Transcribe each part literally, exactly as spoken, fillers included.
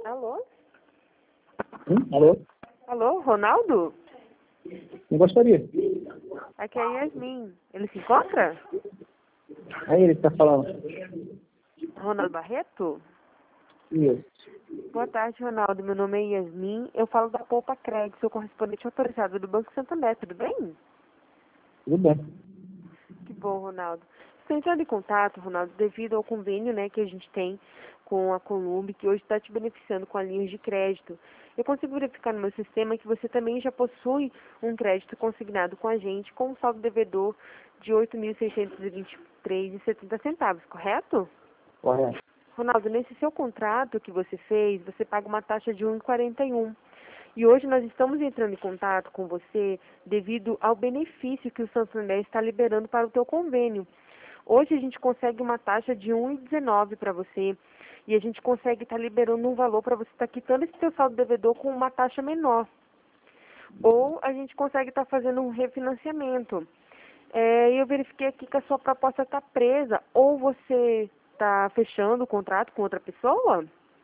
Alô? Hum? Alô? Alô, Ronaldo? Não gostaria. Aqui é a Yasmin. Ele se encontra? É ele que tá falando. Ronaldo Barreto? Isso. Boa tarde, Ronaldo. Meu nome é Yasmin. Eu falo da Poupa Crédito, sou correspondente autorizado do Banco Santander. Tudo bem? Tudo bem. Que bom, Ronaldo. Estou entrando em contato, Ronaldo, devido ao convênio, né, que a gente tem com a Columbi, que hoje está te beneficiando com a linha de crédito. Eu consigo verificar no meu sistema que você também já possui um crédito consignado com a gente, com um saldo devedor de oito mil seiscentos e vinte e três reais e setenta centavos, correto? Correto. Ronaldo, nesse seu contrato que você fez, você paga uma taxa de um vírgula quarenta e um. E hoje nós estamos entrando em contato com você devido ao benefício que o Santander está liberando para o teu convênio. Hoje a gente consegue uma taxa de um vírgula dezenove para você e a gente consegue estar liberando um valor para você estar quitando esse teu saldo devedor com uma taxa menor. Ou a gente consegue estar fazendo um refinanciamento. É, eu verifiquei aqui que a sua proposta está presa. Ou você está fechando o contrato com outra pessoa?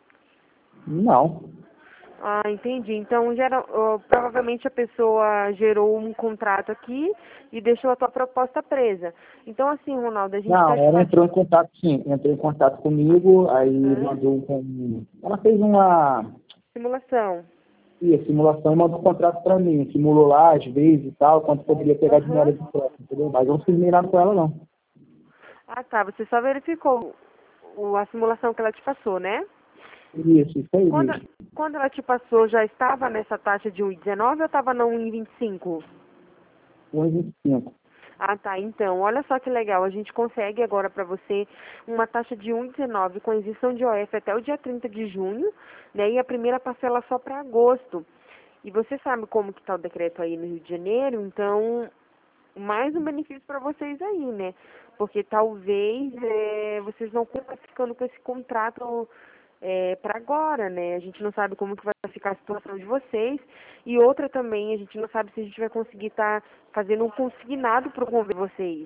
Não. Ah, entendi. Então, gera, ó, provavelmente a pessoa gerou um contrato aqui e deixou a tua proposta presa. Então, assim, Ronaldo, a gente Não, está te ela passando... entrou em contato, sim. Entrou em contato comigo, aí mandou um... Ela fez uma Simulação. sim, simulação e mandou um contrato pra mim. Simulou lá, às vezes e tal, quanto poderia pegar de Aham. dinheiro de próximo, entendeu? Mas eu não fiz nem nada com ela, não. Ah, tá. Você só verificou o, a simulação que ela te passou, né? Isso, isso aí Quando, mesmo. quando ela te passou, já estava nessa taxa de um vírgula dezenove ou estava no um vírgula vinte e cinco? um e vinte e cinco. Ah, tá. Então, olha só que legal. A gente consegue agora para você uma taxa de um vírgula dezenove com isenção de O F até o dia trinta de junho, né? E a primeira parcela só para agosto. E você sabe como que está o decreto aí no Rio de Janeiro, então mais um benefício para vocês aí, né? Porque talvez é, vocês não estão ficando com esse contrato é, para agora, né? A gente não sabe como que vai ficar a situação de vocês. E outra também, a gente não sabe se a gente vai conseguir estar fazendo um consignado para o convênio de vocês.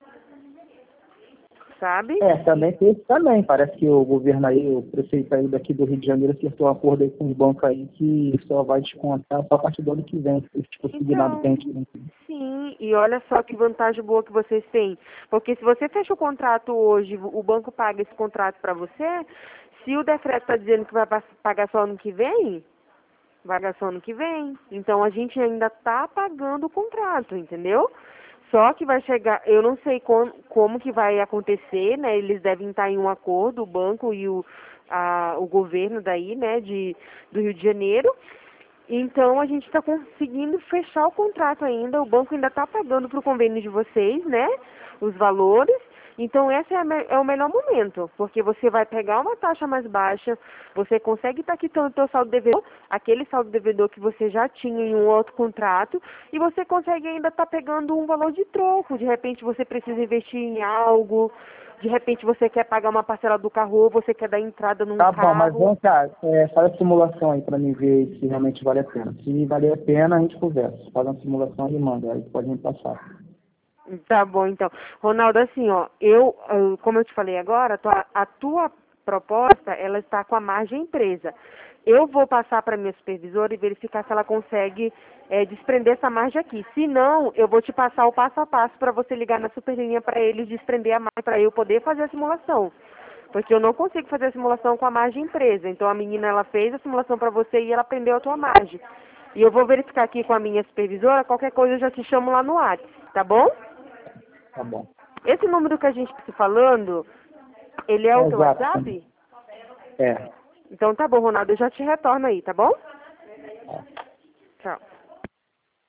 Sabe? É, também tem isso também. Parece que o governo aí, o prefeito aí daqui do Rio de Janeiro acertou um acordo aí com os bancos aí que só vai descontar só a partir do ano que vem. Esse tipo de signado que a Então, gente não tem. sim, e olha só que vantagem boa que vocês têm. Porque se você fecha o contrato hoje, o banco paga esse contrato para você, se o decreto está dizendo que vai pa- pagar só ano que vem, vai pagar só ano que vem. Então a gente ainda está pagando o contrato, entendeu? Só que vai chegar, eu não sei com, como que vai acontecer, né? Eles devem estar em um acordo, o banco e o, a, o governo daí, né, de, do Rio de Janeiro. Então, a gente está conseguindo fechar o contrato ainda, o banco ainda está pagando para o convênio de vocês, né, os valores. Então, esse é, a me- é o melhor momento, porque você vai pegar uma taxa mais baixa, você consegue estar quitando o seu saldo devedor, aquele saldo devedor que você já tinha em um outro contrato, e você consegue ainda estar pegando um valor de troco. De repente, você precisa investir em algo, de repente, você quer pagar uma parcela do carro ou você quer dar entrada num Tá bom, mas carro. vem cá, é, faz a simulação aí para mim ver se realmente vale a pena. Se valer a pena, a gente conversa. Faz uma simulação e manda, aí pode me passar. Tá bom, então. Ronaldo, assim, ó, eu, eu- como eu te falei agora, a tua, a tua proposta, ela está com a margem presa. Eu vou passar para minha supervisora e verificar se ela consegue é, desprender essa margem aqui. Se não, eu vou te passar o passo a passo para você ligar na superlinha para eles desprender a margem, para eu poder fazer a simulação. Porque eu não consigo fazer a simulação com a margem presa. Então, a menina, ela fez a simulação para você e ela prendeu a tua margem. E eu vou verificar aqui com a minha supervisora, qualquer coisa eu já te chamo lá no WhatsApp, tá bom? Tá bom. Esse número que a gente está falando, ele é o É teu exato. Também. WhatsApp? É. Então tá bom, Ronaldo, eu já te retorno aí, tá bom? Tchau.